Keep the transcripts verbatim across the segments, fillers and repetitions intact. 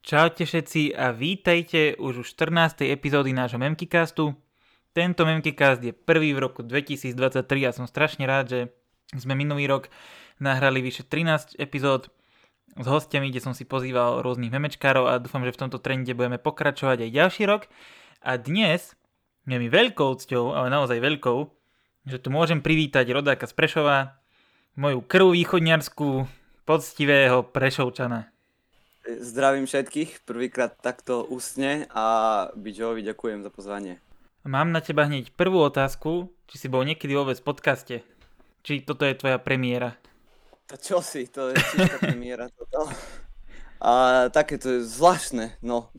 Čaute všetci a vítajte už u štrnástej epizódy nášho Memkicastu. Tento Memkicast je prvý v roku dvetisícdvadsaťtri a som strašne rád, že sme minulý rok nahrali vyše trinásť epizód s hostiami, kde som si pozýval rôznych memečkárov a dúfam, že v tomto trende budeme pokračovať aj ďalší rok. A dnes je mi veľkou cťou, ale naozaj veľkou, že tu môžem privítať rodáka z Prešova, moju krv východňarskú, poctivého Prešovčana. Zdravím všetkých, prvýkrát takto ústne a Biďovi ďakujem za pozvanie. Mám na teba hneď prvú otázku, či si bol niekedy vôbec v podcaste, či toto je tvoja premiéra. To čo si, to je čistá premiéra toto. A také to je zvláštne, no.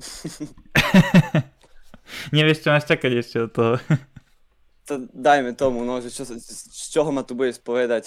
Nevieš, čo máš čakať ešte od toho. To dajme tomu, no, že čo, z čoho ma tu bude spovedať.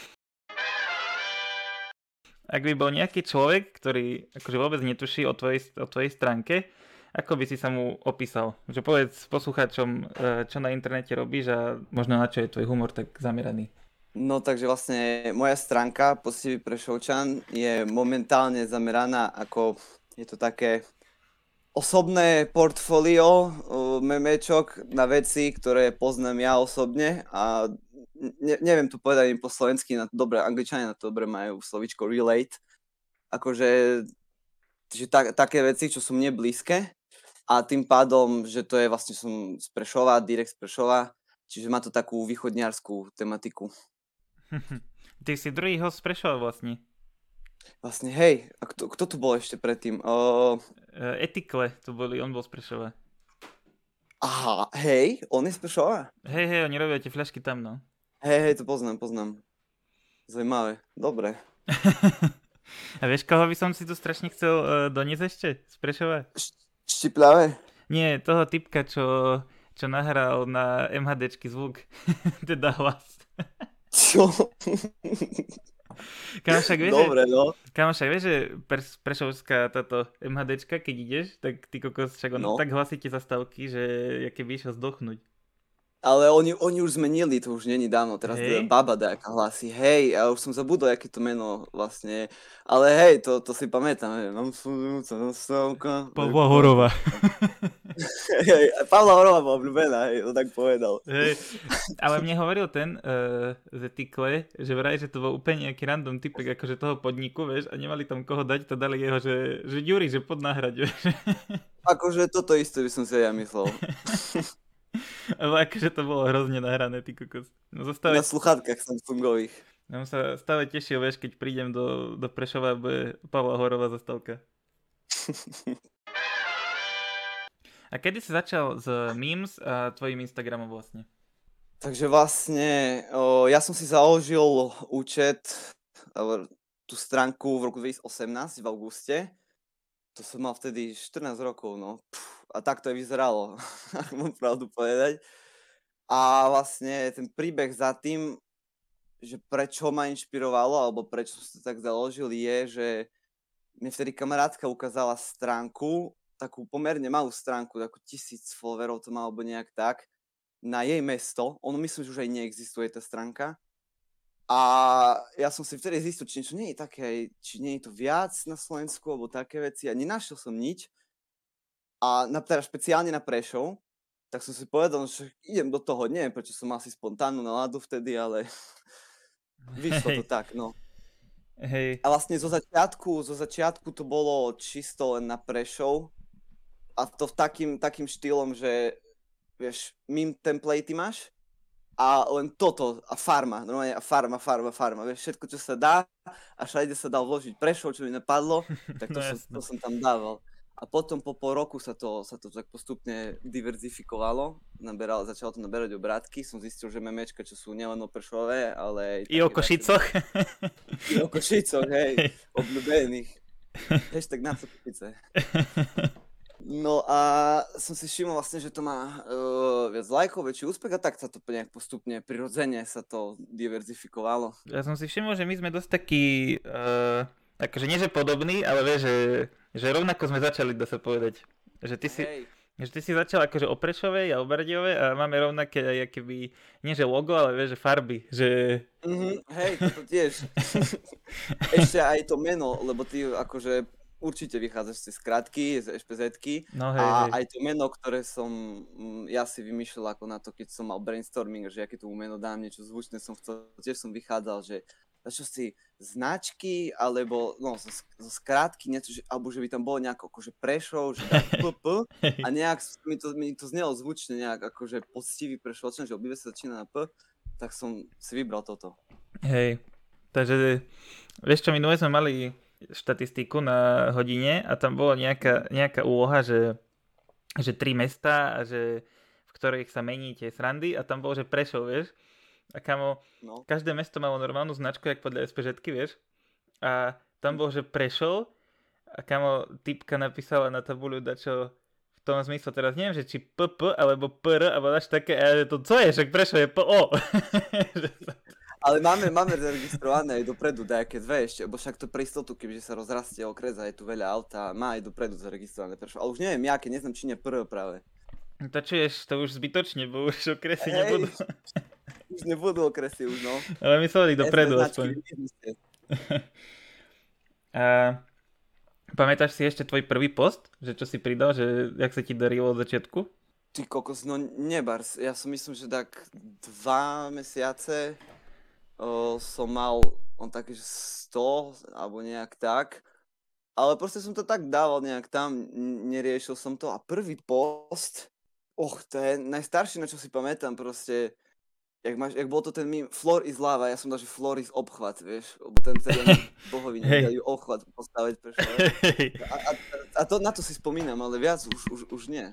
Ak by bol nejaký človek, ktorý akože vôbec netuší o tvojej, o tvojej stránke, ako by si sa mu opísal? Že povedz poslucháčom, čo na internete robíš a možno na čo je tvoj humor tak zameraný. No takže vlastne moja stránka Poctivý Prešovčan je momentálne zameraná ako, je to také osobné portfólio memečok na veci, ktoré poznám ja osobne a Ne, neviem to povedať im po slovensky, na to dobre, Angličania na to dobre majú slovíčko relate, akože že ta, také veci, čo sú mne blízke a tým pádom, že to je vlastne som z Prešova, direkt z Prešova, čiže má to takú východňarskú tematiku. Ty si druhý host z Prešova vlastne. Vlastne, hej, a kto, kto tu bol ešte predtým? O... Etikle, to boli, on bol z Prešova. Aha, hej, on je z Prešova? Hej, hej, oni robia tie fľašky tam, no. Hej, hej, to poznám, poznám. Zaujímavé, dobre. A vieš, koho by som si tu strašne chcel uh, doniesť ešte z Prešova? Š- Štiplavé? Nie, toho typka, čo, čo nahral na MHDčky zvuk, teda hlas. Čo? Kamošak, vieš, dobre, no. Kamošak, vieš, že Pre- Prešovská táto MHDčka, keď ideš, tak ty kokos, však on No. tak hlasíte zastávky, že jaké by išiel zdochnúť. Ale oni, oni už zmenili, to už není dávno, teraz Hej. baba nejaká hlasí, hej, ja už som zabudol, aké to meno vlastne, ale hej, to, to si pamätám, hej, mám fúca nastávka. Pavla Horová. Hej, Pavla Horová bola obľúbená, hej, to tak povedal. Hej, ale mne hovoril ten uh, z Etikle, že vraj, že to bol úplne nejaký random typek akože toho podniku, vieš, a nemali tam koho dať, to dali jeho, že, že Ďuri, že pod náhrať, vieš. Akože toto isté by som si ja myslel. Ale akože to bolo hrozne nahrané, ty kokos. No zastave, Na sluchátkach Samsungových. ja sa stále tešil, vieš, keď prídem do, do Prešova, bude Pavla Horová zastávka. A kedy si začal s memes a tvojim Instagramom vlastne? Takže vlastne, o, ja som si založil účet, alebo tú stránku v roku dvetisícosemnásť v auguste. To som mal vtedy štrnásť rokov, no. Pff, a tak to aj vyzeralo, ak mám pravdu povedať. A vlastne ten príbeh za tým, že prečo ma inšpirovalo, alebo prečo som si tak založil, je, že mi vtedy kamarátka ukázala stránku, takú pomerne malú stránku, takú tisíc followerov to má, alebo nejak tak, na jej mesto. Ono myslím, že už aj neexistuje tá stránka. A ja som si vtedy zistil, či niečo nie je také, či nie je to viac na Slovensku, alebo také veci. A nenašiel som nič. A na, teda špeciálne na Prešov, tak som si povedal, že idem do toho. Neviem, prečo som mal asi spontánnu náladu vtedy, ale vyšlo to tak, no. Hej. A vlastne zo začiatku, zo začiatku to bolo čisto len na Prešov. A to v takým, takým štýlom, že vieš, meme templatey máš, a len toto, a farma, normálne a farma, farma, farma, vieš, všetko, čo sa dá, a všade sa dal vložiť Prešov, čo mi napadlo, tak to, No som, jasné. to som tam dával. A potom po pol roku sa to, sa to tak postupne diverzifikovalo, naberal, začalo to naberať obrátky, som zistil, že memečka, čo sú nielen o Prešove, ale aj I o také Košicoch. viacej- I o Košicoch, hej, obľúbených. Hashtag na Košice. No a som si všimol vlastne, že to má uh, viac lajkov, väčší úspech a tak sa to nejak postupne, prirodzene sa to diverzifikovalo. Ja som si všimol, že my sme dosť takí, uh, akože nie že podobní, ale vieš, že, že rovnako sme začali, dá sa povedať. Že ty si, Hej, že ty si začal akože o Prešovej a o Bardejove a máme rovnaké, aj keby, nie že logo, ale vieš, že farby. Že... mm-hmm, hej, toto tiež. Ešte aj to meno, lebo ty akože určite vychádzaš z skratky, z ešpezetky No hej, a hej. aj to meno, ktoré som mm, ja si vymýšľal ako na to, keď som mal brainstorming, že aké to meno dám, niečo zvučné som chcel, tiež som vychádzal, že na čo si značky, alebo no, zo, zo skrátky, niečo, že, alebo že by tam bolo nejako akože Prešov, že dá pé pé a nejak mi to, mi to znelo zvučne nejak akože poctivý Prešov, že obidve sa začína na P, tak som si vybral toto. Hej, takže vieš čo, minule sme mali štatistiku na hodine a tam bola nejaká, nejaká úloha, že, že tri mestá a že v ktorých sa mení tie srandy a tam bolo, že Prešov, vieš. A kamo, no. Každé mesto malo normálnu značku, jak podľa SPŽetky, vieš. A tam bolo, že Prešov a kamo, typka napísala na tabuľu dačo v tom zmysle, teraz neviem, že či pé pé alebo pé er, alebo dáš také, a to co je, však Prešov je pé ó. Ale máme, máme zaregistrované aj dopredu dajaké dve ešte, lebo však to pre istotu, kebyže sa rozrastie okres a je tu veľa auta, má aj dopredu zaregistrované Prešov. Ale už neviem, jaké, neznám, či nie pé er práve. To čuješ, to už zbytočne, bo už okresy hey, nebudú. Už nebudú okresy už, no. Ale mysleli dopredu aspoň. A pamätáš si ešte tvoj prvý post? Že čo si pridal, že jak sa ti darilo od začiatku? Ty kokos, no nebars. Ja som myslím, že tak dva mesiace O, som mal on také, že sto, alebo nejak tak. Ale proste som to tak dával nejak tam, neriešil som to. A prvý post, och, to je najstaršie, na čo si pamätám proste. Jak, máš, jak bol to ten mým, floor is lava, ja som dal, že floor is obchvat, vieš. Lebo ten celý bohovi nedajú obchvat postaviť. A, a, a to, na to si spomínam, ale viac už, už, už nie.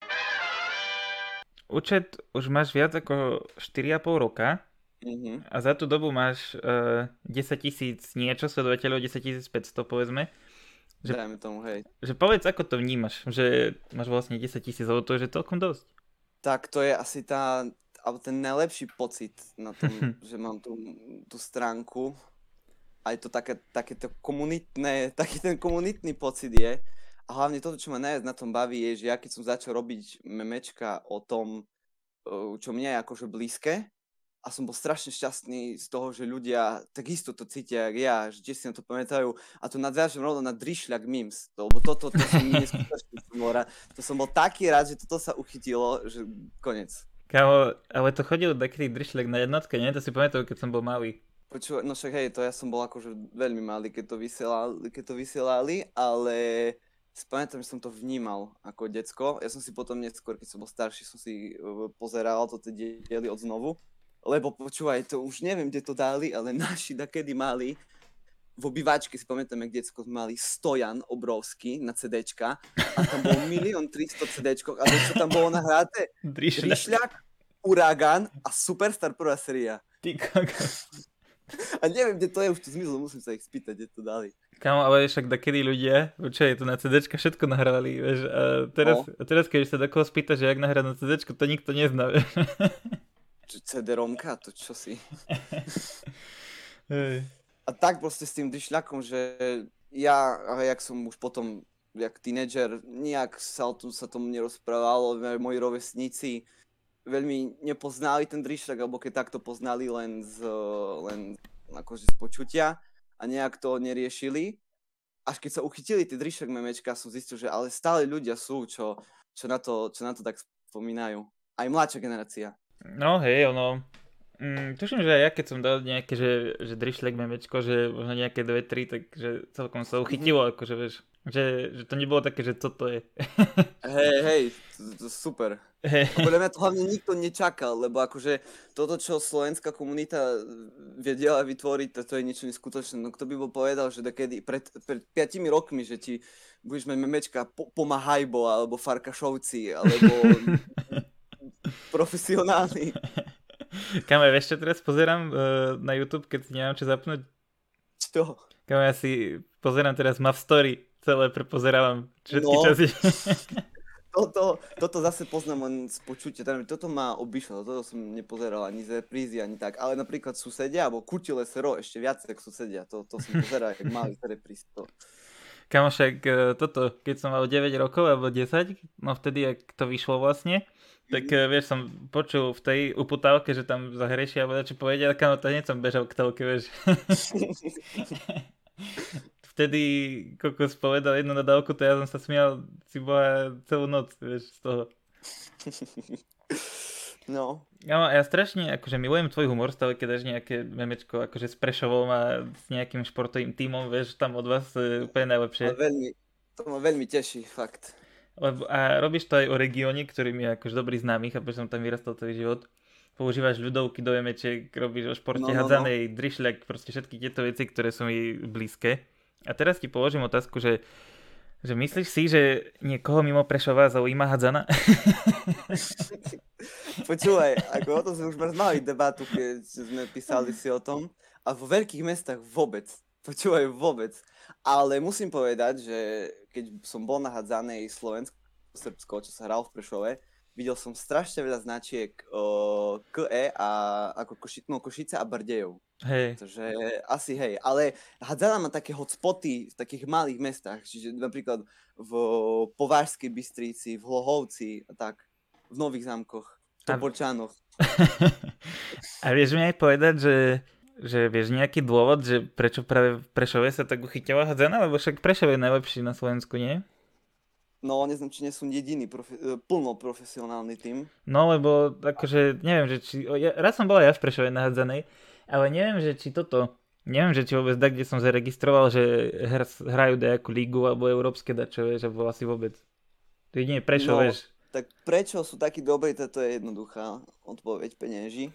Účet už máš viac ako štyri a pol roka. Uh-huh. A za tú dobu máš uh, desaťtisíc niečo sledovateľov, desaťtisícpäťsto povedzme. Že, Dajme tomu, hej. Že povedz, ako to vnímaš, že máš vlastne desaťtisíc, alebo to je že celkom dosť. Tak to je asi tá, alebo ten najlepší pocit na tom, že mám tú, tú stránku. Aj to také, také to komunitné, taký ten komunitný pocit je. A hlavne toto, čo ma najviac na tom baví, je, že ja keď som začal robiť memečka o tom, čo mne je akože blízke, a som bol strašne šťastný z toho, že ľudia takisto to cítia, jak ja, že tiež si na to pamätajú. A to nadviažem rovno na Drišľak memes, lebo toto, to som neskutočný som bol rád. To som bol taký rád, že toto sa uchytilo, že konec. Kámo, ale to chodil taký Drišľak na jednotke, nie? To si pamätal, keď som bol malý. Počúvaj, no však hej, to ja som bol akože veľmi malý, keď to vysielali, keď to vysielali, ale spamätám, že som to vnímal ako decko. Ja som si potom neskôr, keď som bol starší, som si pozeral toto diely od znovu. Lebo počúvaj, to už neviem, kde to dali, ale naši dakedy mali, v obývačke si pamätám, jak decko mali stojan obrovský na CDčka a tam bol milión tristo CDčkov a čo tam bolo nahráte? Drišľak, Uragán a Superstar prvá séria. Ty kokos. A neviem, kde to je, už to zmizlo, musím sa ich spýtať, kde to dali. Kámo, ale však dakedy ľudia, čo je to na CDčka, všetko nahrávali, vieš, a teraz, no. a teraz keď sa takoho spýta, že jak nahrať na CDčko, to nikto nezná, vieš. cé dé-romka, to čo si. Hey. A tak proste s tým Drišľakom, že ja, jak som už potom, jak tínedžer, nejak sa o tom sa tomu nerozprávalo, moji rovesníci veľmi nepoznali ten Drišľak, alebo keď takto poznali len z, len akože z počutia a nejak to neriešili. Až keď sa uchytili tie Drišľak memečka, som zistil, že ale stále ľudia sú, čo, čo, na, to, čo na to tak spomínajú. Aj mladšia generácia. No hej, ono, mm, tuším, že aj ja keď som dal nejaké, že, že Drišľak memečko, že možno nejaké dve tri, takže celkom sa uchytilo, mm-hmm. akože vieš, že, že to nebolo také, že co to je. Hej, hej, to, to super. Hey. Podľa mňa to hlavne nikto nečakal, lebo akože toto, čo slovenská komunita vedela vytvoriť, to, to je niečo neskutočné. No kto by bol povedal, že takedy pred, pred piatimi rokmi, že ti budeš mať memečka po, Pomahajbo, alebo Farkašovci, alebo profesionálny. Kamo, vieš čo teraz pozerám uh, na YouTube, keď si nemám čo zapnúť? Čo? Kamo, ja si pozerám teraz Mav Story, celé prepozerávam všetky no. časy. toto, toto zase poznám len z počutia, toto ma obišlo, toto som nepozeral ani z reprízy, ani tak, ale napríklad Susedia, alebo Kutile Sero, ešte viac ako Susedia, to, to som pozeral, jak mali z reprízy. Kamo, však toto, keď som mal deväť rokov, alebo desať, no vtedy, jak to vyšlo vlastne, tak mm-hmm. vieš, som počul v tej uputávke, že tam zahrešia, alebo čo povedia, kamo, to hneď som bežal k telke, vieš. V vtedy kokos povedal jednu nadávku, to ja som sa smial si boha celú noc, vieš, z toho. No. Ja, ja strašne, akože milujem tvoj humor, stále keď dáš nejaké memečko, akože s Prešovom a s nejakým športovým tímom, vieš, tam od vás e, úplne najlepšie. Ale veľmi, to ma veľmi teší, fakt. Lebo, a robíš to aj o regióne, ktorý mi je akože dobrý známy, chápeš, som tam vyrastal celý život. Používaš ľudovky do mečiek, robíš o športe No, no, no. hadzanej, drišľak, proste všetky tieto veci, ktoré sú mi blízke. A teraz ti položím otázku, že, že myslíš si, že niekoho mimo Prešova zaujíma hadzana? Počúvaj, ako o tom sme už mali debatu, keď sme písali si o tom. A vo veľkých mestách vôbec. Počúvaj, vôbec. Ale musím povedať, že keď som bol na hadzanej Slovensko, Srbsko, čo sa hral v Prešove, videl som strašne veľa značiek o, ká é a ako Koši, no, Košice a Bardejov. Hej. Takže asi hej, ale hadzana má také hotspoty v takých malých mestách, čiže napríklad v Považskej Bystrici, v Hlohovci a tak, v Nových Zámkoch, v Topolčánoch. A vieš mi aj povedať, že, že vieš nejaký dôvod, že prečo práve v Prešove sa tak uchytila hadzana, lebo však Prešov je najlepší na Slovensku, nie? No, neznám, či nie sú jediný profe- plno profesionálny tým. No, lebo akože, neviem, že či... Ja, raz som bola ja v Prešove na hadzanej, ale neviem, že či toto... Neviem, že či vôbec tak, kde som zaregistroval, že hr, hrajú nejakú lígu alebo európske dačové, že bol asi vôbec. To jedine Prešov, No, vieš. tak prečo sú takí dobrí, toto je jednoduchá odpoveď, penieži.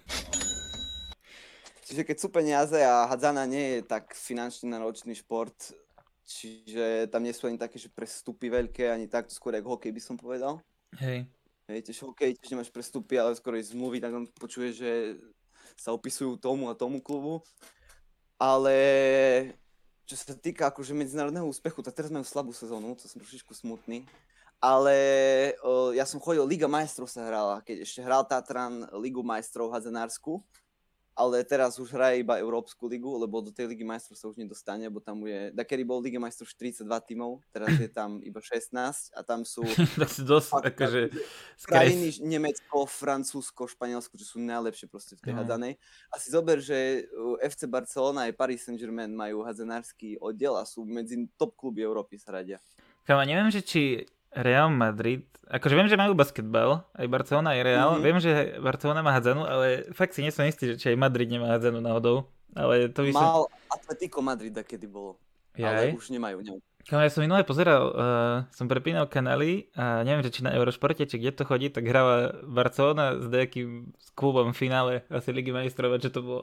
Čiže keď sú peniaze a hadzana nie je tak finančne náročný šport, čiže tam nie sú ani také, že prestupy veľké, ani tak, to skôr ako hokej by som povedal. Hej. Hej, tiež hokej, tiež nemáš prestupy, ale skôr aj zmluvy, tak on počuje, že sa opisujú tomu a tomu klubu. Ale čo sa týka akože medzinárodného úspechu, tak teraz majú slabú sezónu, to som trošičku smutný. Ale o, ja som chodil, Liga majstrov sa hrala, keď ešte hral Tatran Ligu majstrov hadzanársku. Ale teraz už hraje iba Európsku ligu, lebo do tej Ligy majstrov sa už nedostane, bo tam je, dakedy bol Liga majstrov štyridsaťdva tímov, teraz je tam iba šestnásť a tam sú To si dosť, akože... krajiny Nemecko, Francúzsko, Španielsko, čo sú najlepšie proste v tej No. hadzanej. A si zober, že ef cé Barcelona aj Paris Saint-Germain majú hadzanársky oddiel a sú medzi top kluby Európy sa radia. Kámo, neviem, že či Real Madrid, akože viem, že majú basketbal, aj Barcelona, aj Real, Mhm. viem, že Barcelona má hadzanu, ale fakt si nie som istý, že či aj Madrid nemá hadzanu náhodou, ale to by som... Mal Atletico Madrid, kedy bolo, ale Jaj. už nemajú. nemajú. Kámo, ja som minulé pozeral, uh, som prepínal kanály a neviem, že či na Eurošporte, či kde to chodí, tak hrala Barcelona s nejakým s klubom v finále asi Ligy majstrov, čo to bolo.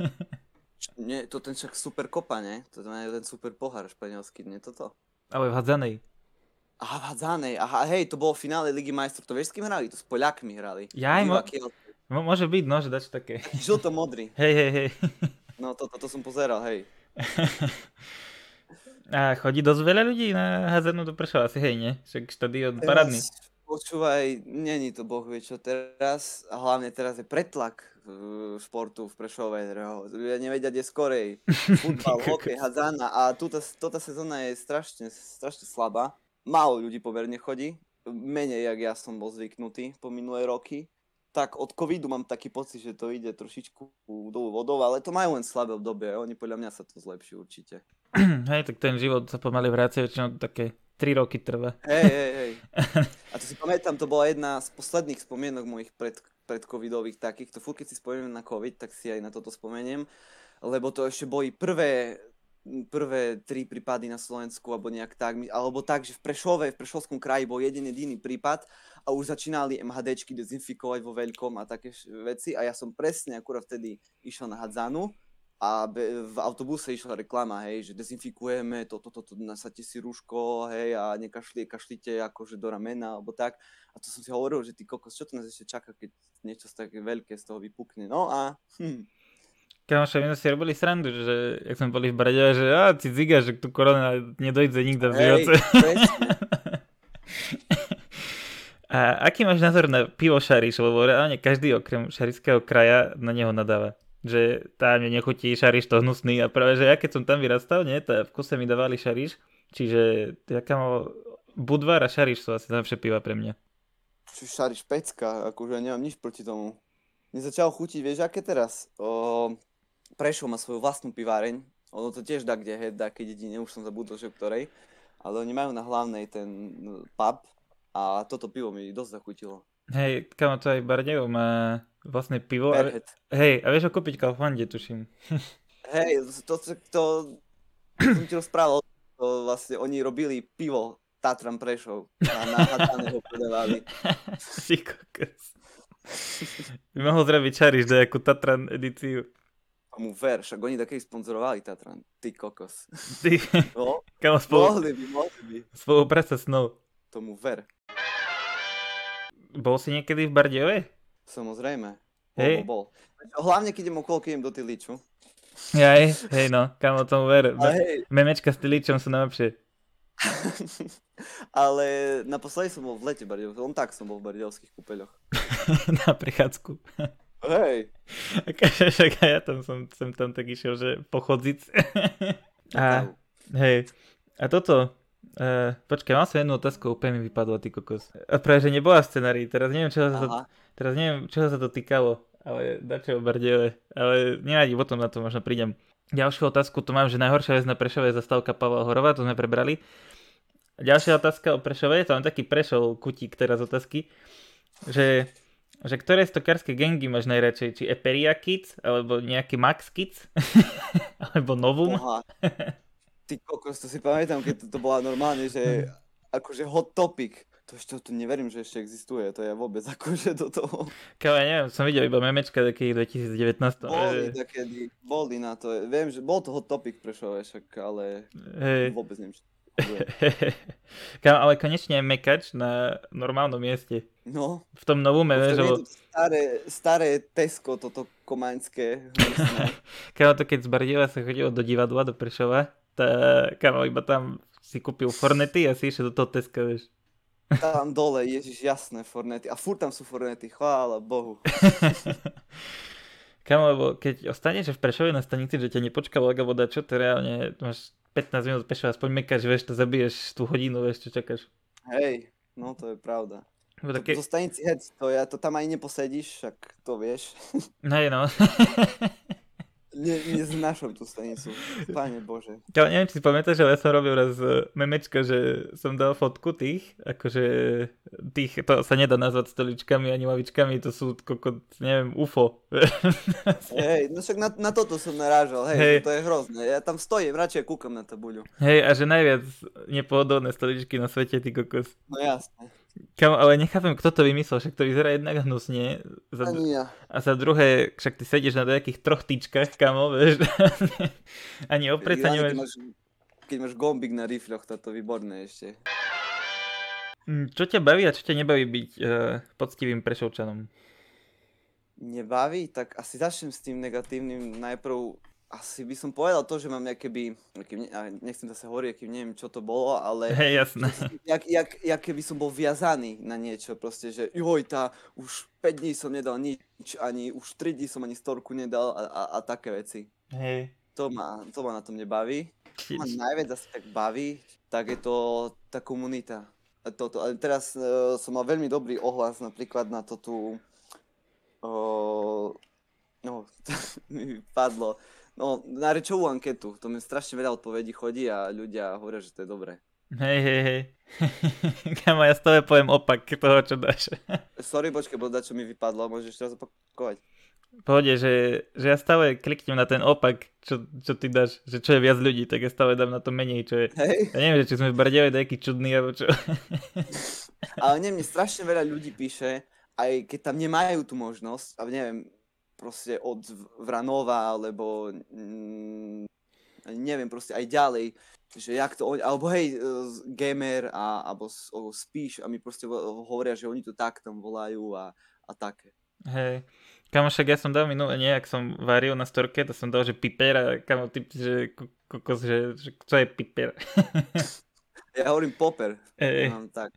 Nie, to ten však super kopa, ne? To je ten super pohár španielský, nie toto? Ale v hadzanej. Aha, v hadzanej, aha, hej, to bolo v finále Ligy majstrov, to vieš s kým hrali? To s Poľakmi hrali. Jaj, mo- Viva Kiel, M- môže byť, no, že dačo také. žlto-modrý. Hej, hej, hej. No to, to, to som pozeral, hej. A chodí dosť veľa ľudí na hadzanú do Prešova, asi hej, nie? Však štadión parádny. Teraz, počúvaj, není to boh vie čo teraz, a hlavne teraz je pretlak uh, športu v Prešove, ľudia nevedia, kde skorej, futbal, hokej, hadzana a túto, túto sezóna je strašne, strašne slabá, málo ľudí pomerne chodí, menej, jak ja som bol zvyknutý po minulé roky, tak od covidu mám taký pocit, že to ide trošičku dolu vodou, ale to majú len slabé obdobie, oni podľa mňa sa to zlepší určite. Hej, tak ten život sa pomaly vracia, väčšinou také tri roky trvá. Hej, hej, hej. A to si pamätám, to bola jedna z posledných spomienok mojich pred, predcovidových takých. To furt, keď si spomínam na covid, tak si aj na toto spomeniem. Lebo to ešte boli prvé, prvé tri prípady na Slovensku, alebo nejak tak. Alebo tak, že v Prešove, v Prešovskom kraji bol jeden jediný prípad a už začínali MHDčky dezinfikovať vo veľkom a také veci. A ja som presne akurát vtedy išiel na hadzanu. A v autobuse išla reklama, hej, že dezinfikujeme, toto, toto, to, nasadte si rúško, hej, a nekašli, kašlite akože do ramena, alebo tak. A to som si hovoril, že ty kokos, čo to nás ešte čaká, keď niečo také veľké z toho vypukne. No a... Hm. Kamoša, my sme si robili srandu, že jak sme boli v Brade, že a ty ziga, že tu korona nedojde nikto v živote. A aký máš názor na pivo Šariš, lebo reálne každý okrem šarišského kraja na neho nadáva. Že tá mne nechutí Šariš, to hnusný a práve, že ja keď som tam vyrastal, nie, tá v kuse mi dávali Šariš, čiže jaká mal Budvar a Šariš sú asi najlepšie piva pre mňa. Čiže Šariš pecka, akože nemám nič proti tomu. Mne začalo chutiť, vieš, aké teraz? O, Prešov má svoju vlastnú piváreň, Ono to tiež dá kde, hej, dá keď dedine, už som zabudol, že ktorej. Ale oni majú na hlavnej ten no, pub a toto pivo mi dosť zachutilo. Hej, kamo, to aj Bardejov má vlastne pivo. A, Perhead. hej, a vieš ho kúpiť v Kauflande, tuším. Hej, to, to, to som ti rozprával, to vlastne oni robili pivo Tatran Prešov a na Hatane ho predávali. Ty kokos. By mohol zrobiť Čariš nejakú Tatran edíciu. Tomu ver, však oni takej sponzorovali Tatran, ty kokos. Ty, No, kamo, spolu, mohli by, mohli by. spolupráca snov. Tomu ver. Bol si niekedy v Bardejove? Samozrejme. Bol, Hej. bol, bol. Hlavne, keď idem okolo, keď idem do Tyliču. Jaj, hej no, kamo, tomu ver. Ale hej, Memečka s Tyličom sú najlepšie. ale naposledy som bol v lete v Bardejovských, len tak som bol v Bardejovských kúpeľoch. Na prechádzku. Hej. Však aj ja tam som sem tam tak išiel, že pochodzic. A, hej, a toto, uh, počkaj, mám sa jednu otázku, úplne mi vypadla, ty kokos. A práve, že nebola v scenári, teraz neviem, čo sa to, Aha. teraz neviem, čo sa to týkalo, ale dačo o Bardejove, ale nevadí, potom na to možno prídem. Ďalšiu otázku tu mám, že najhoršia vec na Prešove je zastávka Pavla Horova, to sme prebrali. Ďalšia otázka o Prešove, to mám taký Prešov kutík teraz otázky, že, že ktoré stokárske gangy máš najradšej, či Eperia Kids, alebo nejaký Max Kids, alebo Novum? Boha. Ty kokos, to si pamätám, keď to, to bola normálne, že akože hot topic. To ešte to neverím, že ešte existuje, to je vôbec akože do toho. Kámo, ja neviem, som videl iba memečka takých dvetisíc devätnásť. Boli takedy, boli na to, viem, že bol to hot topic Prešove, však, ale Hej. vôbec neviem, čo to bude. Kámo, ale konečne je mekač na normálnom mieste. No, V tom novume, už vieš, to nie lebo... je to staré, staré Tesco, toto komaňské. Kámo, to keď z Bardejova sa chodilo do divadla, do Prešova, tak kámo, iba tam si kúpil fornety a si išiel do toho Teska, vieš. Tam dole, ježiš, jasné, fornety. A furt tam sú fornety, chvála Bohu. Kámo, lebo keď ostaneš v Prešove na stanici, že ťa nepočká vlak alebo dačo, to reálne máš pätnásť minút pešo, aspoň mekaš, vieš, to zabiješ tú hodinu, vieš, čo čakáš. Hej, no to je pravda. Lebo To, také... to stanici hec, to, ja, to tam aj neposedíš, však to vieš. Hej, no. Ne, neznášam tú stanicu, Pane Bože. Ja neviem, či si pamätáš, ale ja som robil raz uh, memečko, že som dal fotku tých, akože tých, to sa nedá nazvať stoličkami ani lavičkami, to sú koko, neviem, ú ef ó. Hej, no však na, na toto som narážal, hej, Hej. to je hrozné. Ja tam stojím, radšej kúkam na tabuľu. Hej, a že najviac nepohodlné stoličky na svete, ty kokos. No jasné. Kamo, ale nechápem, kto to vymyslel, však to vyzerá jednak hnusne. Za, Ani ja. a za druhé, však ty sedíš na nejakých troch tyčkách, kamo, vieš. Ani opreť sa Keď nemáš. máš, keď máš gombík na rifľoch, toto je výborné ešte. Mm, Čo ťa baví a čo ťa nebaví byť uh, poctivým Prešovčanom? Nebaví, tak asi začnem s tým negatívnym. Najprv asi by som povedal to, že mám nejaké by, nejaký, nechcem zase hovoriť, aký neviem, čo to bolo, ale Hej, jasné. jak, jak, jak keby som bol viazaný na niečo, proste, že joj, tá, už päť dní som nedal nič, ani už tri dní som ani storku nedal a, a, a také veci. Hej. To ma, to ma na tom nebaví. Čo ma najviac asi tak baví, tak je to tá komunita. A toto, ale teraz uh, som mal veľmi dobrý ohlas napríklad na to tu, uh, no, mi padlo, no, na rečovú anketu, to mi strašne veľa odpovedí chodí a ľudia hovoria, že to je dobré. Hej, hej, hej. Kamo, ja stále poviem opak toho, čo dáš. Sorry, počkej, bo čo mi vypadlo, môžeš ešte raz opakovať. Pohode, že, že ja stále kliknem na ten opak, čo, čo ty dáš, že čo je viac ľudí, tak ja stále dám na to menej, čo je... Hej. Ja neviem, že či sme v Bardejove nejaký čudný, alebo čo. Ale neviem, mne strašne veľa ľudí píše, aj keď tam nemajú tú možnosť, a neviem, proste od Vranova, alebo mm, neviem, proste aj ďalej, že jak to oni, alebo hej, z Gamer, a, alebo z, o, Spíš, a mi proste vo- hovoria, že oni to tak tam volajú a, a také. Hej. Kamo, však ja som dal minulé, nejak som varil na storke, to som dal, že piper a kamo, typ, že ko- kokos, že, že čo je piper. Ja hovorím Popper, Hej. mám tak.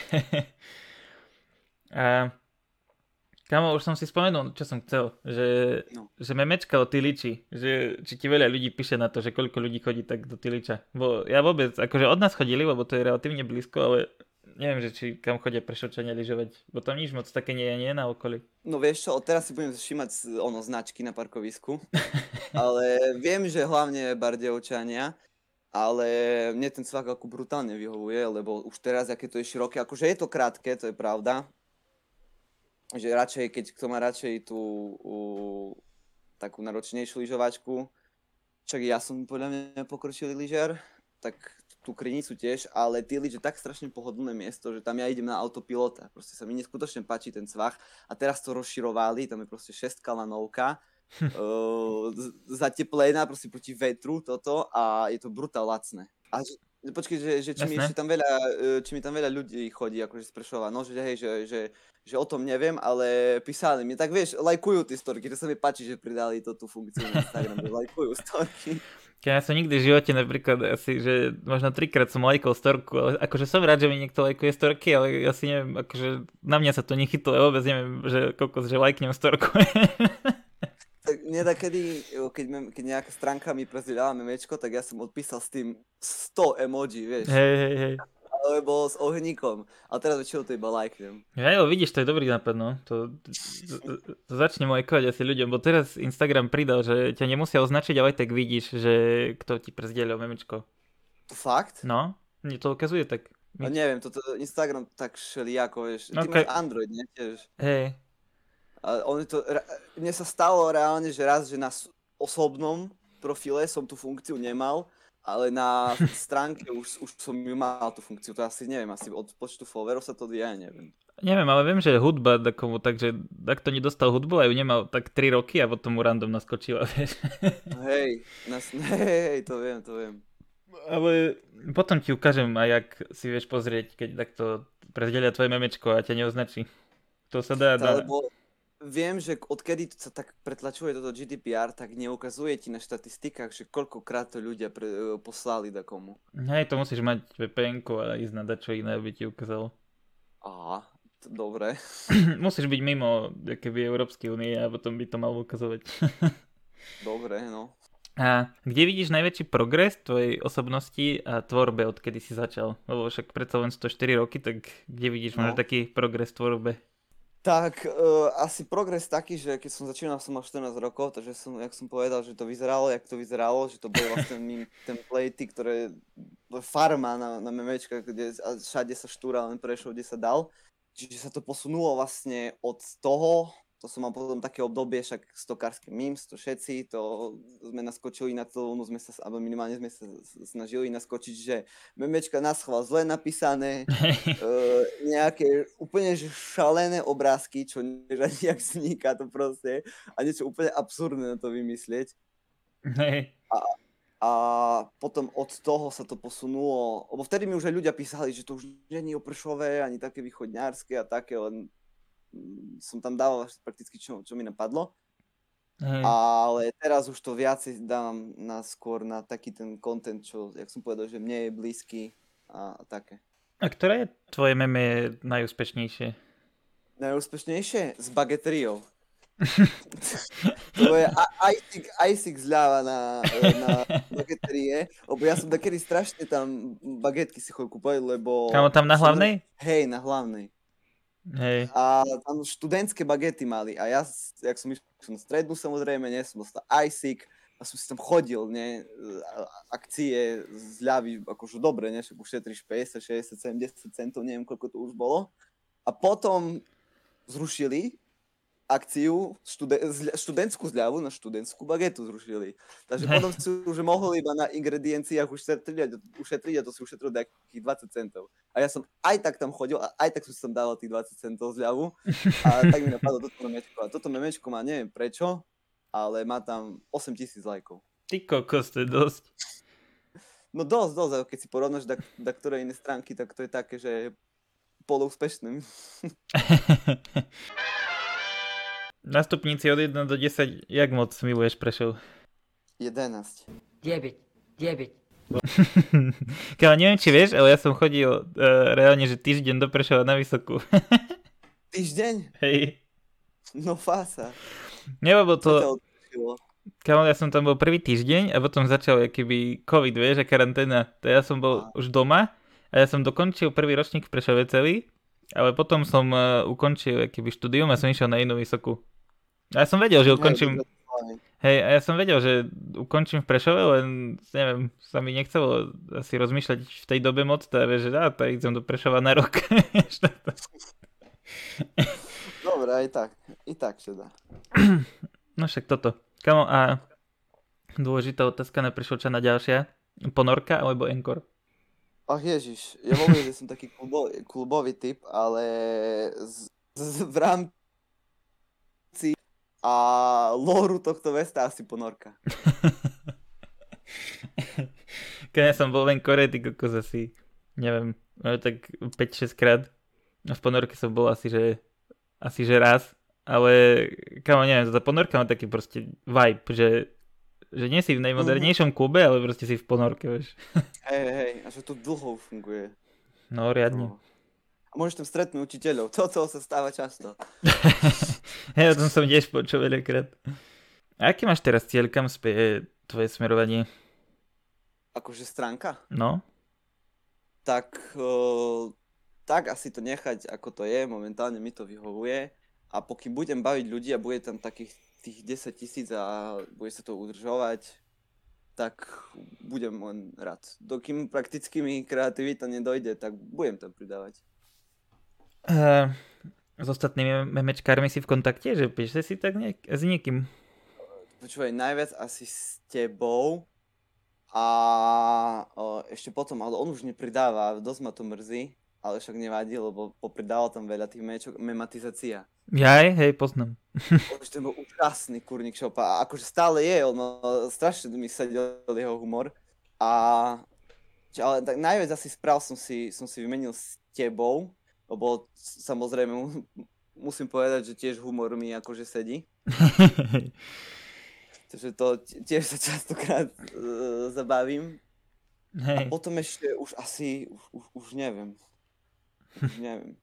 A kamo, už som si spomenul, čo som chcel, že, No. že memečka o Tyliči, že či ti veľa ľudí píše na to, že koľko ľudí chodí tak do Tyliča. Bo ja vôbec, akože od nás chodili, lebo to je relatívne blízko, ale neviem, že či kam chodia Prešovčania lyžovať, bo tam nič moc také nie je, nie na okolí. No vieš čo, teraz si budem všímať ono značky na parkovisku, ale viem, že hlavne Bardejovčania, ale mne ten cvak ako brutálne vyhovuje, lebo už teraz, aké to je široké, akože je to krátke, to je pravda, že radšej, keď kto má radšej tú u, takú náročnejšiu lyžovačku, však ja som podľa mňa pokročilý lyžiar, tak tú Krynicu tiež, ale tie lyže tak strašne pohodlné miesto, že tam ja idem na autopilota, proste sa mi neskutočne páči ten cvak a teraz to rozširovali, tam je proste šestka lanovka, uh, zateplená proste proti vetru toto a je to brutál lacné. A že, počkej, že, že či, mi ešte tam veľa, či mi tam veľa ľudí chodí akože z Prešova, no že hej, že, že, že o tom neviem, ale písali mi, tak vieš, lajkujú tie storky, že sa mi páči, že pridali to tú funkciu na Instagram, že lajkujú storky. Ja som nikdy v živote napríklad asi, že možno trikrát som lajkol storku, ale akože som rád, že mi niekto lajkuje storky, ale ja si neviem, akože na mňa sa to nechytlo, ja vôbec neviem, že koľko, že lajknem storku. Tak mne takedy, keď, keď nejaká stránka mi prezdielala memečko, tak ja som odpísal s tým sto emoji, vieš. Hej, hej, hej. Alebo s ohníkom, ale teraz väčšinou to iba lajknem. Ja jo, vidíš, to je dobrý nápad, no. To, to, to začnem lajkovať asi ľuďom, bo teraz Instagram pridal, že ťa nemusia označiť, ale aj tak vidíš, že kto ti prezdielil memečko. To fakt? No, mne to ukazuje tak. No neviem, toto Instagram tak šeliako, vieš. Ty Okay. máš Android, nie? Tiež. Hej. A on to, mne sa stalo reálne, že raz, že na osobnom profile som tú funkciu nemal, ale na stránke už, už som ju mal tú funkciu, to asi neviem, asi od počtu followerov sa to ja neviem. Neviem, ale viem, že hudba takomu, takže tak to nedostal hudbu a ju nemal tak tri roky a potom mu random naskočila, vieš. Hej, nas, hej, to viem, to viem. Ale potom ti ukážem aj, jak si vieš pozrieť, keď takto prezdelia tvoje memečko a ťa neoznačí. To sa dá, dá. Lebo viem, že odkedy sa tak pretlačuje toto G D P R, tak neukazuje ti na štatistikách, že koľkokrát to ľudia pre, poslali takomu. Hej, to musíš mať vé pé enku a ísť na dačo iné, aby ti ukázalo. Aha, to dobre. Musíš byť mimo keby Európskej únie a potom by to malo ukazovať. Dobre, no. A kde vidíš najväčší progres tvojej osobnosti a tvorbe, odkedy si začal? Lebo však predsa len sto štyri roky, tak kde vidíš No. možno taký progres v tvorbe? Tak uh, asi progres taký, že keď som začínal, som mal štrnásť rokov, takže som, jak som povedal, že to vyzeralo, jak to vyzeralo, že to boli vlastne mým templatey, ktoré farma na, na memečka, kde a všade sa štúra, len Prešov, kde sa dal. Čiže sa to posunulo vlastne od toho, to som mal potom také obdobie, však stokárske memes, to všetci, to sme naskočili na tú vlnu, sme sa, alebo minimálne sme sa snažili naskočiť, že memečka na schvál zle napísané, uh, nejaké úplne že šalené obrázky, čo nevieš jak vzniká to proste, a niečo úplne absurdné na to vymyslieť. Hej. A, a potom od toho sa to posunulo, lebo vtedy mi už aj ľudia písali, že to už nie je o Prešove, ani také východňárske a také, len som tam dával prakticky čo, čo mi napadlo. Hej. Ale teraz už to viacej dávam na skôr na taký ten content, čo, jak som povedal, že mne je blízky a, a také. A ktoré tvoje meme je najúspešnejšie? Najúspešnejšie? S bageteriou. To je icing zľava na, na bageterie, lebo ja som takedy strašne tam bagetky si chodil kúpať, lebo... Kámo, tam na hlavnej? Hej, na hlavnej. Hej. A tam študentské bagety mali a ja, jak som išiel na strednú samozrejme, nie, som dostal icing a som si tam chodil, nie, akcie zľavy, akože dobre, nie, však ušetríš päťdesiat, šesťdesiat, sedemdesiat centov, neviem koľko to už bolo. A potom zrušili akciu, študen- študentskú zľavu na študentskú bagetu zrušili. Takže potom si už mohol iba na ingredienciách ušetriť, ušetriť a to si ušetril nejakých dvadsať centov. A ja som aj tak tam chodil a aj tak som si tam dával tých dvadsať centov zľavu. A tak mi napadlo toto memečko. A toto memečko má, neviem prečo, ale má tam osem tisíc lajkov. Ty kokos, to je dosť. No dosť, dosť. A keď si porovnáš da, da ktoré iné stránky, tak to je také, že poloúspešné. Na stupnici od jeden do desať, jak moc miluješ Prešov? jedenásť. deväť, deväť. Kámo, neviem, či vieš, ale ja som chodil uh, reálne, že týždeň do Prešova na Vysokú. Týždeň? Hej. No fása. Nie, lebo Čo ťa to... odpustilo? Kámo, ja som tam bol prvý týždeň a potom začal keby COVID, vieš, a karanténa. To ja som bol A. už doma A ja som dokončil prvý ročník v Prešove celý, ale potom som uh, ukončil keby štúdium a som išiel na inú vysokú. A ja som vedel, že ukončím... Hej, a ja som vedel, že ukončím v Prešove, len neviem, sa mi nechcelo asi rozmýšľať v tej dobe moc, tá, že dá, tak idem do Prešova na rok. Dobre, aj tak, i tak sa dá. No však toto. Kamo, a dôležitá otázka na Prešovčana ďalšia. Ponorka alebo Encore? Ach ježiš, ja vôbec, že som taký klubový, klubový typ, ale z, z, v rámci a lóru tohto mesta asi Ponorka. Keď ja som bol v Encore, ty kokos asi, neviem, tak päť šesť krát. V Ponorke som bol asi, že asi, že raz. Ale, kamo, neviem, tá Ponorka má taký proste vibe, že, že nie si v najmodernejšom klube, ale proste si v Ponorke, vieš. Hej, hej, a že to dlho funguje. No, riadne. No. A môžeš tam stretnúť učiteľov, toto sa stáva často. Hej, o tom som tiež počul veľakrát. A aký máš teraz cieľ, kam spie tvoje smerovanie? Akože stránka? No? Tak, uh, tak asi to nechať, ako to je, momentálne mi to vyhovuje. A pokým budem baviť ľudí a bude tam takých tých desať tisíc a bude sa to udržovať, tak budem len rád. Dokým prakticky mi kreativita nedojde, tak budem tam pridávať. Uh, s ostatnými memečkármi si v kontakte, že píšte si tak niek- s niekým? Počúvaj, najviac asi s tebou a o, ešte potom, ale on už nepridáva, dosť ma to mrzí, ale však nevadí, lebo popridával tam veľa tých mečok, mematizácia. Jaj, hej, poznám. Už ten bol úžasný kurník šop a akože stále je, on strašne mi sedel jeho humor a ale tak najviac asi správ som si, som si vymenil s tebou, lebo samozrejme musím povedať, že tiež humor mi akože sedí. Takže to tiež sa častokrát uh, zabavím. Hej. A potom ešte už asi, už, už, už neviem. Už neviem.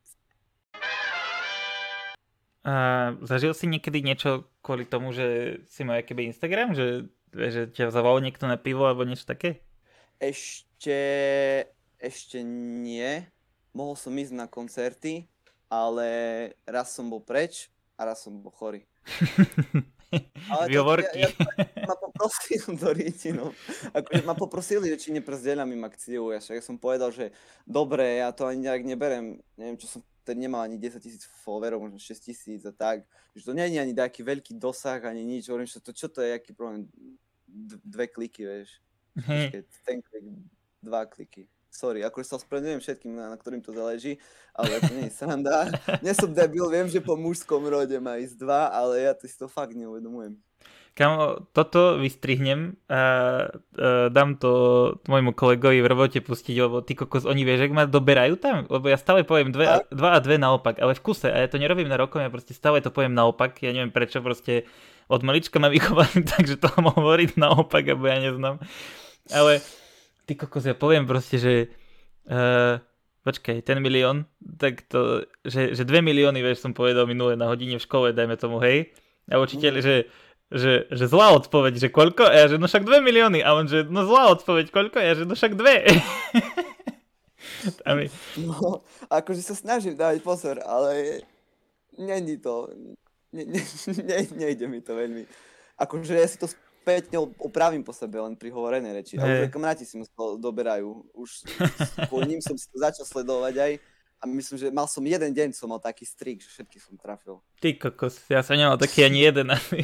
A zažil si niekedy niečo kvôli tomu, že si mal keby Instagram, že, že ťa zavolal niekto na pivo alebo niečo také? Ešte, ešte nie. Mohol som ísť na koncerty, ale raz som bol preč a raz som bol chorý. Ale to, ja, ja ma poprosil do ríti, no. Akože ma poprosili, že či neprezdieľam im akciu. Ja, ja som povedal, že dobre, ja to ani nejak neberem. Neviem, čo som tedy nemal ani desaťtisíc followerov, možno šesťtisíc a tak. Že to nie je ani nejaký veľký dosah, ani nič. Hovorím, že to, čo to je, aký problém? D- dve kliky, vieš. Počkej, ten klik, dva kliky. Sorry, akože sa ospravedlňujem všetkým, na, na ktorým to záleží, ale to nie je sranda. Nie som debil, viem, že po mužskom rode má ísť dva, ale ja to si to fakt neuvedomujem. Kamo, toto vystrihnem a, a dám to môjmu kolegovi v robote pustiť, lebo ty kokos, oni vieš, ak ma doberajú tam? Lebo ja stále poviem dve, a, dva a dve naopak, ale v kuse, a ja to nerobím na rokom, ja proste stále to poviem naopak, ja neviem prečo, proste od malička ma vychovali, takže to mám hovoriť naopak, alebo ja neznám. Ale ty kokos, ja poviem proste, že uh, počkaj, ten milión, tak to, že, že dve milióny, vieš, som povedal minule na hodine v škole, dajme tomu, hej, a učiteľ, mm. že Že, že zlá odpoveď, že koľko? A ja, že no však dve milióny. A on, že no zlá odpoveď, koľko? A ja, že no však dve. my... No, akože sa snažím dávať pozor, ale není to, ne, ne, ne, nejde mi to veľmi. Akože ja si to späť opravím po sebe, len pri hovorenej reči. A už kamaráti si ma to doberajú. Už po ním som si to začal sledovať aj. A myslím, že mal som jeden deň, som mal taký strik, že všetky som trafil. Ty kokos, ja som nemal taký ani jeden asi.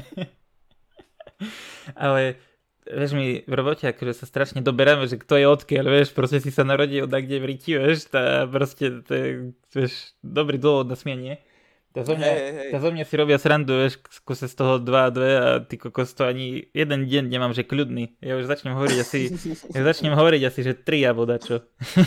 Ale vieš, my v robote akože sa strašne doberáme, že kto je odkiaľ, vieš, proste si sa narodil tak, kde v Riti, vieš, tá proste, to je, vieš, dobrý dôvod na smienie. Tá zo mňa, hey, hey. Tá zo mňa si robia srandu, vieš, skúse z toho dva a dve a ty kokos to ani jeden deň nemám, že kľudný. Ja už začnem hovoriť asi, ja začnem hovoriť asi, že tri alebo dačo.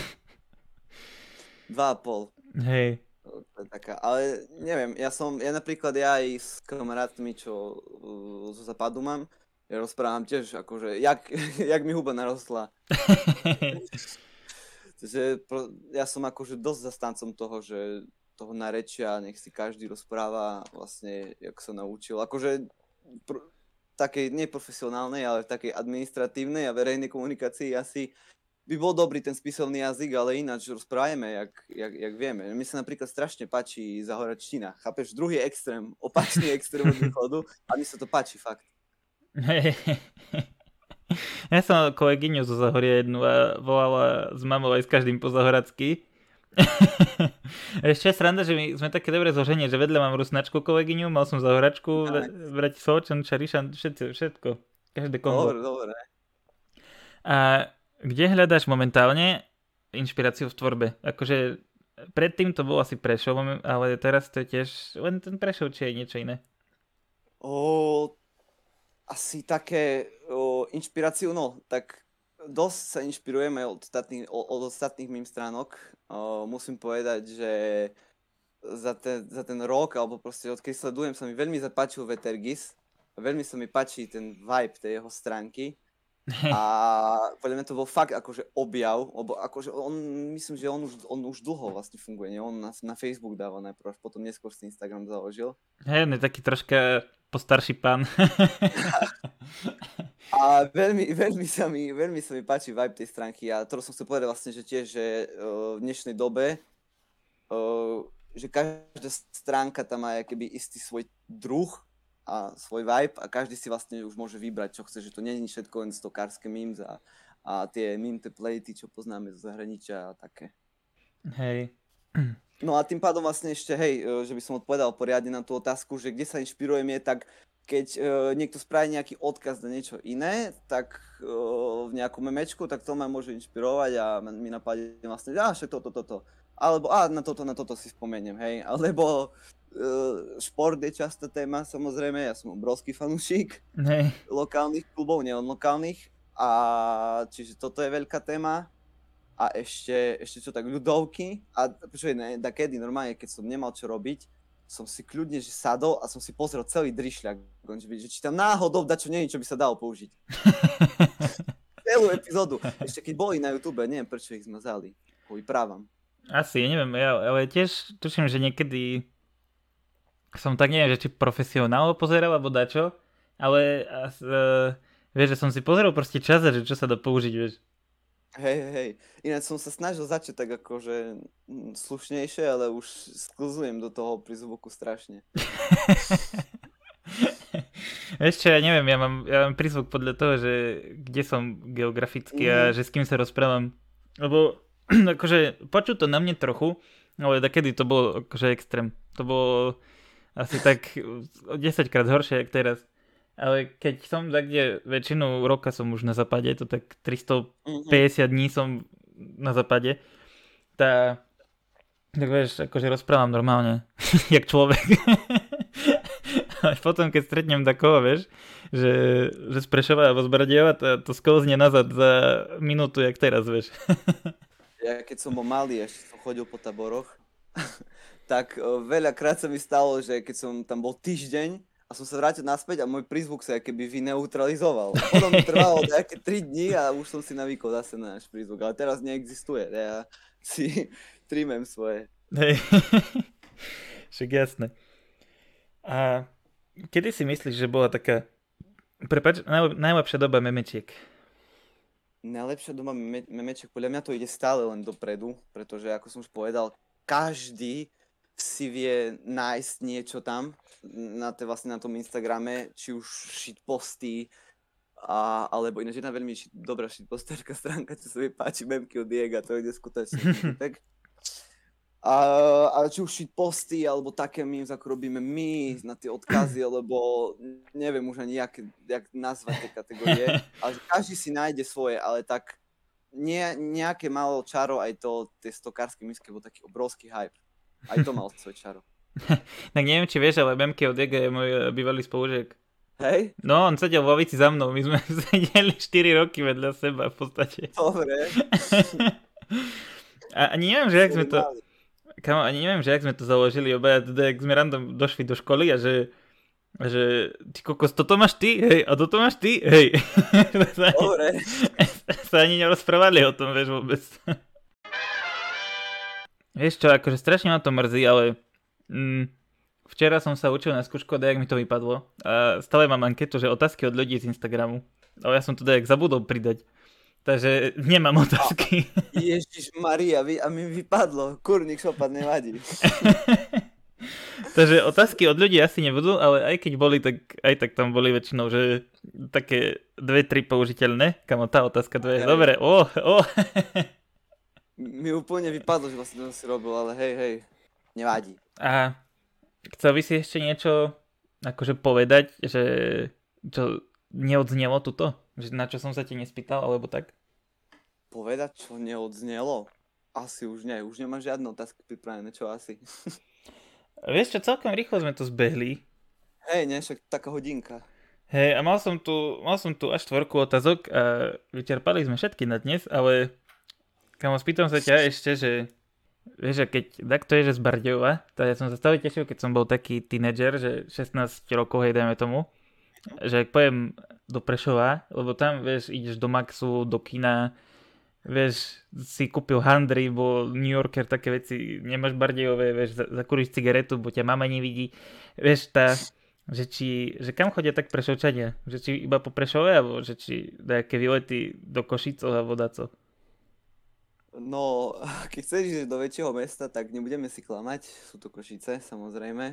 Dva a pol. Hej. Taká, ale neviem, ja som, ja napríklad ja aj s kamarátmi, čo uh, zo západu mám, ja rozprávam tiež, akože, jak, jak mi huba narostla. Takže ja som akože dosť zastancom toho, že toho narečia, nech si každý rozpráva vlastne, jak sa naučil. Akože pr- takej neprofesionálnej, ale takej administratívnej a verejnej komunikácii asi by bol dobrý ten spisovný jazyk, ale ináč rozprávame, jak, jak, jak vieme. Mne sa napríklad strašne páči zahoračtina. Chápeš? Druhý extrém, opačný extrém od východu a mi sa to páči fakt. Ja som kolegyňu zo Zahoria jednu a volala s mamou aj s každým po zahoracky. Ešte je sranda, že my sme také dobre zloženie, že vedľa mám rusnačku kolegyňu, mal som zahoračku, Bratislavčan, Čarišan, všetko, všetko. Každé kombo. Dobre, dobre. A kde hľadáš momentálne inšpiráciu v tvorbe? Akože predtým to bol asi Prešov, ale teraz to je tiež len ten Prešov, či je niečo iné? O, asi také o, inšpiráciu, no, tak dosť sa inšpirujeme od ostatných, od ostatných mým stránok. O, musím povedať, že za ten, za ten rok, alebo proste odkedy sledujem, sa mi veľmi zapáčil Vetergis. Veľmi sa mi páči ten vibe tej jeho stránky. A podľa mňa to bol fakt akože objav, lebo akože on, myslím, že on už, on už dlho vlastne funguje, nie? On na, na Facebook dáva najprv, až potom neskôr si Instagram založil. Hej, on je taký troška postarší pán. A veľmi, veľmi, sa mi, veľmi sa mi páči vibe tej stránky a to som chcel povedať vlastne, že tiež, že uh, v dnešnej dobe, uh, že každá stránka tam má keby istý svoj druh, a svoj vibe a každý si vlastne už môže vybrať, čo chce, že to nie je všetko len stokárske memes a, a tie meme templaty, čo poznáme zo zahraničia a také. Hej. No a tým pádom vlastne ešte, hej, že by som odpovedal poriadne na tú otázku, že kde sa inšpirujem je tak, keď uh, niekto spraví nejaký odkaz na niečo iné, tak uh, v nejakom memečku, tak to ma môže inšpirovať a mi napadne vlastne, že á, však toto, toto. Alebo á, na toto, na toto si spomeniem, hej. Alebo Uh, šport je častá téma, samozrejme, ja som obrovský fanúšik hey. lokálnych klubov, nielen lokálnych, a čiže toto je veľká téma. A ešte, ešte čo tak, ľudovky, a počuj, ne, da kedy normálne, keď som nemal čo robiť, som si kľudne že sadol a som si pozrel celý drišľak, že či tam náhodou dačo nie je, čo by sa dalo použiť. Celú epizódu, ešte keď boli na YouTube, neviem prečo ich zmazali, kvôli právam. Asi, neviem, ja, ale tiež tuším, že niekedy som tak neviem, že či profesionálo pozeral alebo dačo, ale uh, vieš, že som si pozrel proste čas, že čo sa dá použiť, vieš. Hej, hej, hej. Ináč som sa snažil začať tak akože slušnejšie, ale už sklzujem do toho prizvuku strašne. Ešte, ja neviem, ja mám, ja mám prízvuk podľa toho, že kde som geograficky mm. a že s kým sa rozprávam. Lebo akože počuť to na mne trochu, ale takedy to bolo akože extrém. To bolo asi tak desaťkrát horšie, jak teraz. Ale keď som tak, kde väčšinu roka som už na západe, to tak tristopäťdesiat dní som na západe, tá, tak vieš, akože rozprávam normálne, jak človek. Ale potom, keď stretnem takoho, vieš, že, že z Prešova alebo z Bradieva, to, to sklzne nazad za minútu, jak teraz, vieš. Ja keď som bol malý, ešte som chodil po taboroch, tak veľakrát sa mi stalo, že keď som tam bol týždeň a som sa vrátil naspäť a môj prízvuk sa keby vyneutralizoval. Potom mi trvalo nejaké tri dni a už som si navýkol zase na náš prízvuk, ale teraz neexistuje. Ja si trímem svoje. Hej, však jasné. A kedy si myslíš, že bola taká, prepáč, naj, najlepšia doba memečiek? Najlepšia doba meme, memečiek, podľa mňa to ide stále len dopredu, pretože ako som už povedal, každý si vie nájsť niečo tam na, te, vlastne na tom Instagrame, či už shitposty, a, alebo ináč jedna veľmi shit, dobrá shitposterka stránka, čo sa mi páči, memky od Diega, to je neskutočný. Tak. A, a či už shitposty, alebo také memes, ako robíme my, na tie odkazy, alebo neviem už ani jak, jak nazvať tie kategórie, ale každý si nájde svoje, ale tak nie, nejaké malo čaro, aj to, tie stokárske misky bol taký obrovský hype. Aj to mal svoj čaro. Tak neviem, či vieš, ale memky od Diega je môj bývalý spolužiak. Hej? No, on sedel vo lavici za mnou, my sme sedeli štyri roky vedľa seba v podstate. Dobre. A ani neviem, že jak sme to... Kamo, ani neviem, že jak sme to založili obaja, teda jak sme random došli do školy a že... že ty kokos, toto máš ty, hej, a toto máš ty, hej. Dobre. Sa ani nerozprávali o tom, vieš, vôbec. Vieš čo, akože strašne ma to mrzí, ale mm, včera som sa učil na skúšku, jak mi to vypadlo. A stále mám anketu, že otázky od ľudí z Instagramu. Ale ja som to dajak zabudol pridať. takže nemám otázky. Ježiš Maria, a mi vypadlo, kurník šopat nevadí. Takže otázky od ľudí asi nebudú, ale aj keď boli, tak aj tak tam boli väčšinou, že také dve, tri použiteľné. Kamo, tá otázka dve. Hej. Dobre, o, o. Mi úplne vypadlo, že vlastne to si robil, ale hej, hej, nevadí. A chcel by si ešte niečo akože povedať, že čo neodznelo tuto? Že na čo som sa ti nespýtal, alebo tak? Povedať, čo neodznelo? Asi už nie, už nemám žiadne otázky pripravené, čo asi. Vieš čo, celkom rýchlo sme to zbehli. Hej, nie, však taká hodinka. Hej, a mal som tu, mal som tu až štvorku otázok a vyčerpali sme všetky na dnes, ale kamo, spýtam sa ťa ešte, že vieš, že keď takto je, že z Bardejova, tak ja som sa stále tešil, keď som bol taký tínedžer, že šestnásť rokov, hej, dajme tomu, že ak pojem do Prešova, lebo tam, vieš, ideš do Maxu, do kina, vieš, si kúpil handry, bol New Yorker, také veci, nemáš Bardejové, vieš, zakúriš cigaretu, bo ťa mama nevidí, vieš, tá, že či, že kam chodia tak Prešovčania, že či iba po Prešove, alebo že či nejaké výlety do Košicov alebo daco. No, keď chceš ísť do väčšieho mesta, tak nebudeme si klamať, sú to Košice, samozrejme.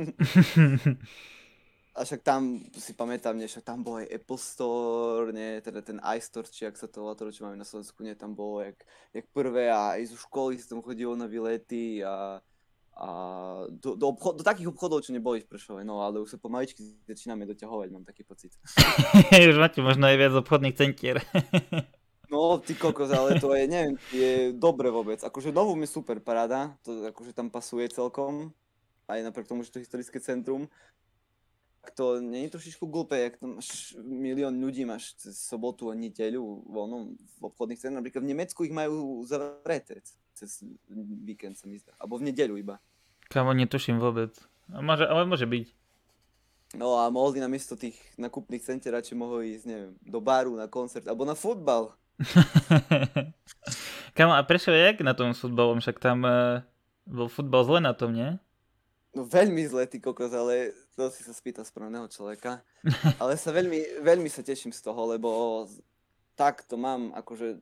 A však tam si pamätám, nie, však tam bol aj Apple Store, nie, teda ten iStore, či ak sa to volá, to, čo máme na Slovensku, nie, tam bolo jak, jak prvé a aj zo školy si tam chodilo na výlety a, a do, do, obchod, do takých obchodov, čo neboli v Prešove, no ale už sa pomaličky začíname doťahovať, mám taký pocit. Už máte možno aj viac obchodných centier. No, ty kokos, ale to je, neviem, je dobre vôbec, akože Novum je super, paráda, to akože tam pasuje celkom, aj napriek tomu, že to je historické centrum. To nie je trošičku glúpe, jak tam máš milión ľudí, máš cez sobotu a nedeľu voľnom v obchodných cenách. Napríklad v Nemecku ich majú zavreté cez víkend, sa mi zdá. Alebo v nedeľu iba. Kamo, netuším vôbec. A môže, ale môže byť. No a mohli namiesto tých nakupných centier radšej mohli ísť, neviem, do baru, na koncert, alebo na futbal. Kamo, a prečo jak na tom futbalom? Však tam uh, bol futbal zle na tom, nie? No veľmi zle, ty kokos, ale to si sa spýtal správneho človeka. Ale sa veľmi, veľmi sa teším z toho, lebo tak to mám, akože...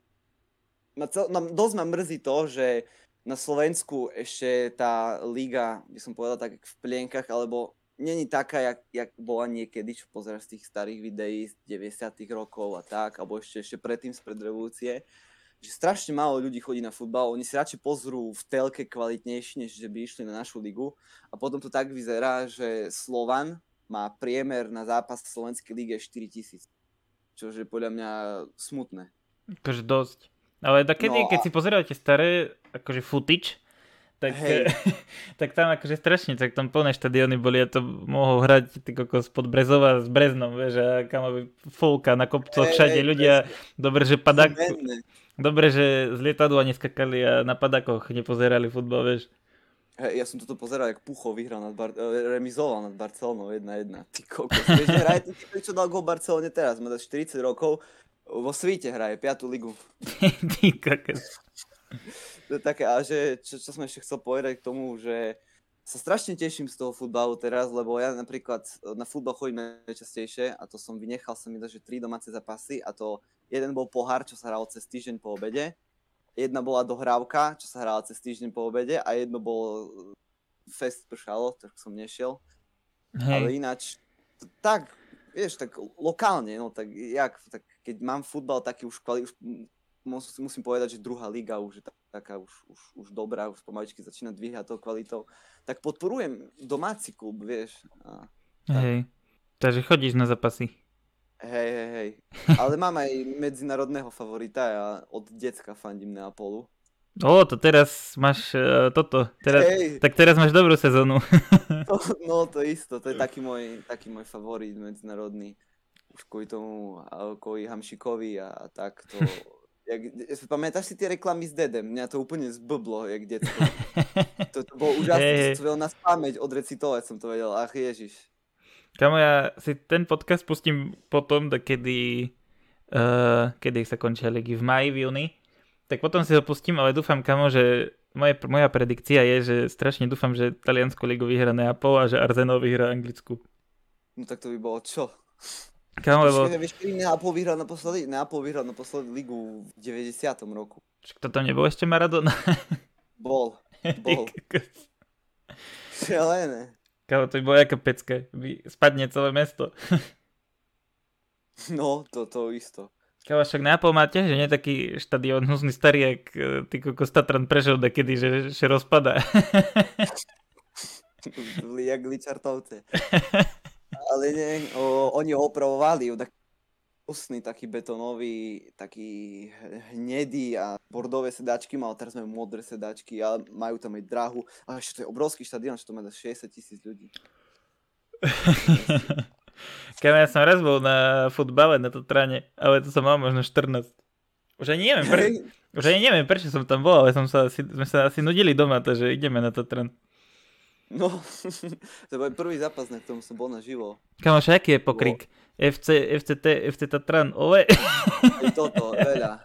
Ma cel, ma, dosť ma mrzí to, že na Slovensku ešte tá liga, by som povedal tak v plienkach, alebo není taká, jak, jak bola niekedy, čo pozeráš z tých starých videí z deväťdesiatych rokov a tak, alebo ešte, ešte predtým spred revolúcie. Že strašne málo ľudí chodí na futbal, oni si radšej pozrú v telke kvalitnejšie, než že by išli na našu ligu. A potom to tak vyzerá, že Slovan má priemer na zápas v slovenskej lige štyri tisíc. Čo je podľa mňa smutné. Akože dosť. Ale takedy, No keď a- si pozeráte staré, akože footage, tak, Hej. tak tam akože strašne, tak tam plné štadióny boli a to mohol hrať ty kokos pod Brezova s Breznom, vieš, a kam fulka na kopcoch, Hej, všade hej, ľudia, dobre, že padák, Menné. dobre, že z lietadla neskakali a na padákoch nepozerali futbal, vieš. Hej, ja som toto pozeral, jak Pucho vyhral nad Bar- eh, remizoval nad Barcelonou jedna jedna. Ty kokos, vieš, že hraje ten typ, čo dal gól Barcelone teraz, má štyridsať rokov, vo svite hraje, piatu ligu. Ty kokos. To je také, a že, čo, čo som ešte chcel povedať k tomu, že sa strašne teším z toho futbalu teraz, lebo ja napríklad na futbal chodím najčastejšie a to som vynechal, sa mi dá, že tri domáce zápasy a to jeden bol pohár, čo sa hral cez týždeň po obede, jedna bola dohrávka, čo sa hrala cez týždeň po obede a jedno bol fest pršalo, tak som nešiel, ale Hej, ináč t- tak, vieš, tak lokálne, no tak jak, tak keď mám futbal taký už kvali, už mus- musím povedať, že druhá liga už je ta- taká už, už, už dobrá, už pomaličky začína dvíhať tou kvalitou, tak podporujem domáci klub, vieš. A, hej. Takže chodíš na zápasy. hej, hej, hej. Ale mám aj medzinárodného favorita, ja od decka fandím Neapolu. Ó, to teraz máš uh, toto, teraz, Hej, tak teraz máš dobrú sezónu. to, no to isto, to je taký môj, taký môj favorit medzinárodný. Už kvôli tomu, a kvôli Hamšikovi a, a tak to... Jak, pamätáš si tie reklamy s Dedem? Mňa to úplne zblblo, jak detsko. To, to bolo úžasné, Hej, to hej. som to vedel na spamäť, odrecitovať som to vedel. Ach ježiš. Kamo, ja si ten podcast pustím potom, tak kedy, uh, kedy sa končia ligy, v máji, v júni. Tak potom si ho pustím, ale dúfam, kamo, že moje, moja predikcia je, že strašne dúfam, že taliansku ligu vyhrá Neapol a že Arsenal vyhrá anglickú. No tak to by bolo čo? Kámo, lebo... Vieš, kedy Neapol vyhral naposledy? Neapol vyhral naposledy ligu v deväťdesiatom roku. Čo to tam nebol ešte Maradona? Bol, bol. Šialené. Kámo, to by bola jaká pecka. By spadne celé mesto. No, to, to isto. Kámo, však Neapol má tiež, že nie taký štadión hnusný starý, jak e, ty kokos Tatran prešiel dekedy, že, že rozpadá. Jak Ličartovce. Ale nie, o, oni ho opravovali, taký kusný, taký betónový, taký hnedý a bordové sedačky mal, teraz majú modré sedačky a majú tam aj dráhu. A ešte to je obrovský štadión, že to má šesťdesiat tisíc ľudí. Kámo, ja som raz bol na futbale na Tatrane, ale to som mal možno štrnásť. Už ani neviem, pre... Už ani neviem, prečo som tam bol, ale som sa asi, sme sa asi nudili doma, takže ideme na Tatran. No, to bol prvý zápas, na ktorom som bol naživo. Kámo, aký je pokrik? ef cé, ef cé té, ef cé Tatran, ole. Aj toto, veľa.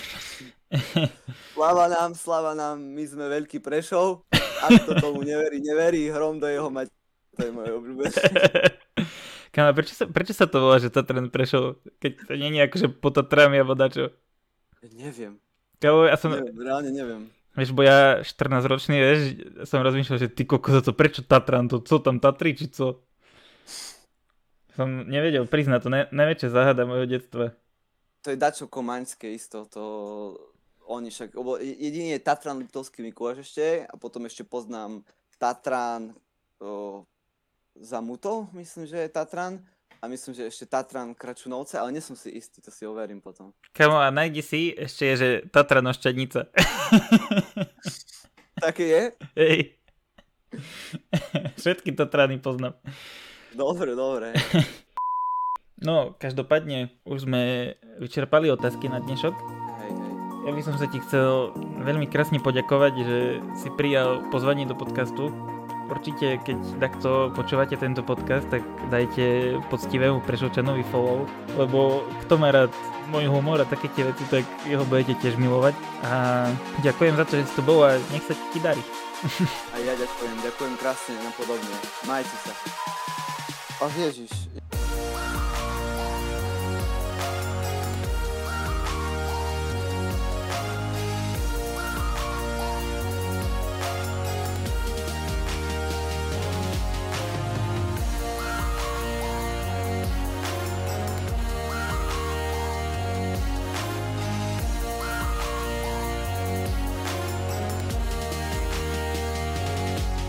Sláva nám, sláva nám, my sme veľký Prešov. Ak to tomu neverí, neverí, hrom do jeho mať. To je moje obľúbené. Kámo, prečo sa, prečo sa to volá, že Tatran Prešov? Keď to nie je akože po Tatrami alebo dačo? Neviem. Kámo, ja som... Neviem, reálne neviem. Vieš, bo ja štrnásťročný, vieš, som rozmýšľal, že ty kokos, to prečo Tatran, to co tam Tatry, či co? Som nevedel priznať, to ne, najväčšia záhada mojho detstva. To je dačo komaňské isto, to oni však, jedine je Tatran Liptovský Mikuláš ešte a potom ešte poznám Tatran o, Zamutov, myslím, že je Tatran a myslím, že ešte Tatran Kračunovce, ale nie som si istý, to si overím potom. Kamo, a nájdi si, ešte je, že Tatran Ošťadnica. Také je? Hej. Všetky Tatrany poznám. Dobre, dobre. No, každopádne, už sme vyčerpali otázky na dnešok. Hej, hej. Ja by som sa ti chcel veľmi krásne poďakovať, že si prijal pozvanie do podcastu. Určite, keď takto počúvate tento podcast, tak dajte poctivému Prešovčanovi follow, lebo kto má rád môj humor a také tie veci, tak jeho budete tiež milovať. A ďakujem za to, že si tu bol a nech sa ti darí. A ja ďakujem, ďakujem krásne, napodobne. Majte sa. Ach Ježiš.